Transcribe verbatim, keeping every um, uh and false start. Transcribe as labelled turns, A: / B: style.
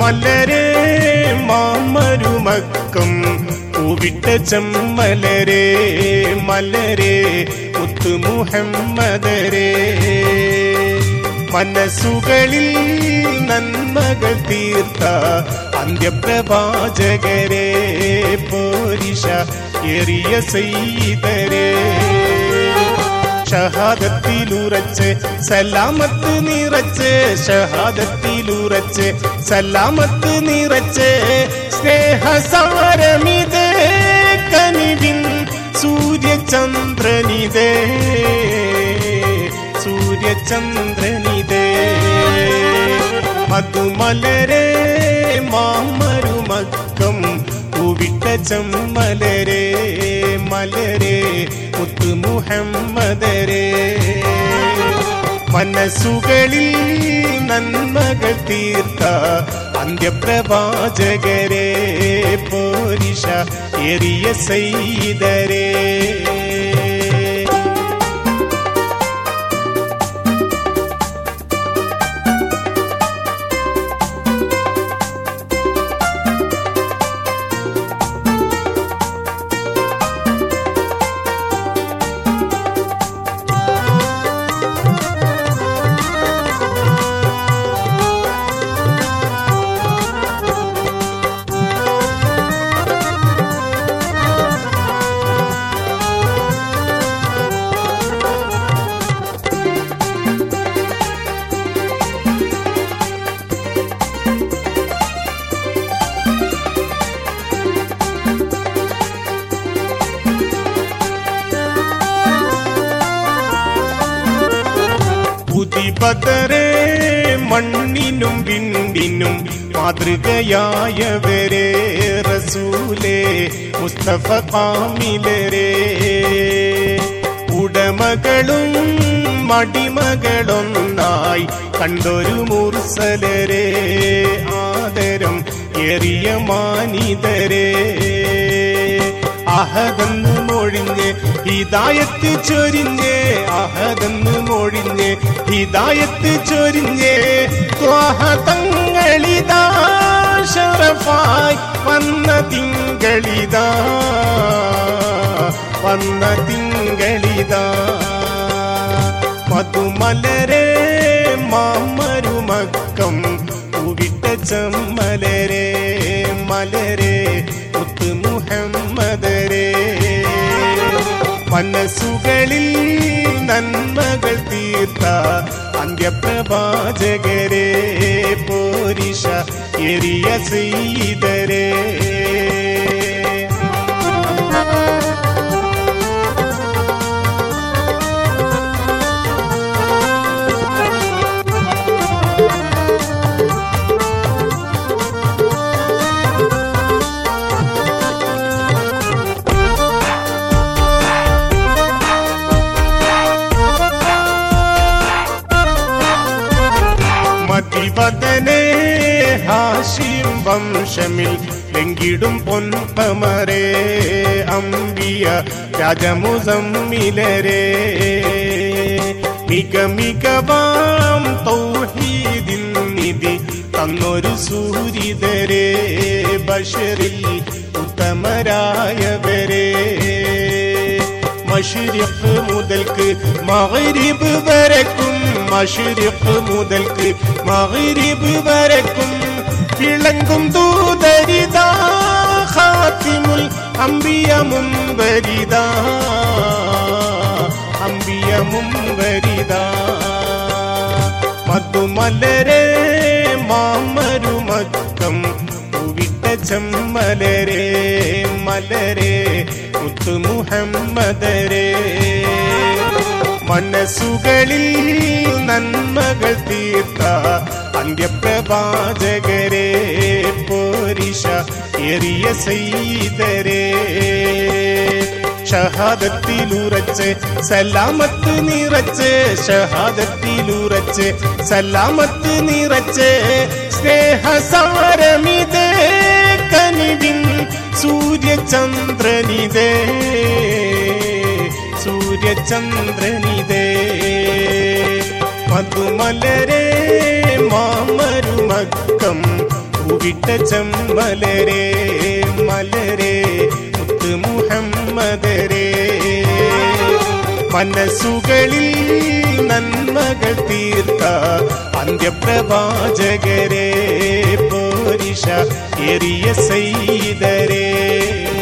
A: മധുമലരെ മാമരുമക്കം പൂവിട്ട ചെമ്മലരെ മലരെ മുത്തു മുഹമ്മദരെ മനസ്സുകളിൽ നന്മകൾ തീർത്ത അന്ത്യപ്രവാചകരെ പോരിഷ ഏറിയ സയ്യിദരെ ഷഹാദത്തിലുറച്ച് സലാമത്ത് നിറച്ച് ഷഹാദത്തിലുറച്ച് സലാമത്ത് നിറച്ച് സ്നേഹസാരമിതേ കനിവിൻ സൂര്യചന്ദ്രനിതേ സൂര്യചന്ദ്രനിതേ മധുമലരെ മാമരുമക്കം പൂവിട്ട ചെമ്മലരെ മലരെ മുത്തു മുഹമ്മദരെ മനസ്സുകളിൽ നന്മകൾ തീർത്ത അന്ത്യപ്രവാചകരെ പോരിഷ ഏറിയ സയ്യിദരെ ബദരെ മണ്ണിനും വിണ്ണിനും മാതൃകയായവരെ റസൂലേ മുസ്തഫ കാമിലരെ ഉടമകളും മടിമകളൊന്നായി കണ്ടൊരു മുർസലരെ ആദരം ഏറിയ മാനിതരെ അഹദെന്ന് മൊഴിഞ്ഞ് ഹിദായത്ത് ചൊരിഞ്ഞ് അഹദെന്ന് മൊഴിഞ്ഞ് ഹിദായത്ത് ചൊരിഞ്ഞ് ത്വാഹ തങ്ങളിതാ ശറഫായി വന്ന തിങ്കളിതാ വന്ന തിങ്കളിതാ മധുമലരെ മാമരുമക്കം പൂവിട്ട ചെമ്മലരെ മലരെ മുത്തു മുഹമ്മദരെ മനസ്സുകളിൽ നന്മകൾ തീർത്ത അന്ത്യപ്രവാചകരെ പോരിഷ ഏറിയ സയ്യിദരെ മതിവദനെ ഹാഷിം വംശമിൽ ലംഘിടും പൊൻപമരേ അംബിയ രാജമുസമ്മിലരെ മിക മികവാം തൗഹീദിൻ നിധി തന്നൊരു സൂരിതരെ ബഷറിൽ ഉത്തമരായവരെ മശ്രിഖ് മുതൽക്ക് മഗ്രിബ് വരക്കും മശ്രിഖ് മുതൽക്ക് മഗ്രിബ് വരക്കും വിളങ്ങും ദൂതരിതാ ഖാതിമുൽ അംബിയ മുൻവരിദാ അംബിയ മുൻവരിദാ മധുമലരെ മാമരുമക്കം പൂവിട്ട ചെമ്മലരെ മലരെ മുത്തു മുഹമ്മദരെ മനസ്സുകളിൽ നന്മകൾ തീർത്ത അന്ത്യപ്രവാചകരെ പോരിഷ ഏറിയ സയ്യിദരെ ഷഹാദത്തിലുറച്ച് സലാമത്ത് നിറച്ച് ഷഹാദത്തിലുറച്ച് സലാമത്ത് നിറച്ച് സ്നേഹസാരമിതേ കനിവിൻ സൂര്യചന്ദ്രനിതേ സൂര്യചന്ദ്രനിതേ മധുമലരെ മാമരുമക്കം പൂവിട്ട ചെമ്മലരേ മലരേ മുത്ത് മുഹമ്മദരേ മനസ്സുകളിൽ നന്മകൾ തീർത്ത അന്ത്യപ്രവാചകരേ പോരിഷ എറിയ സയ്യിദരേ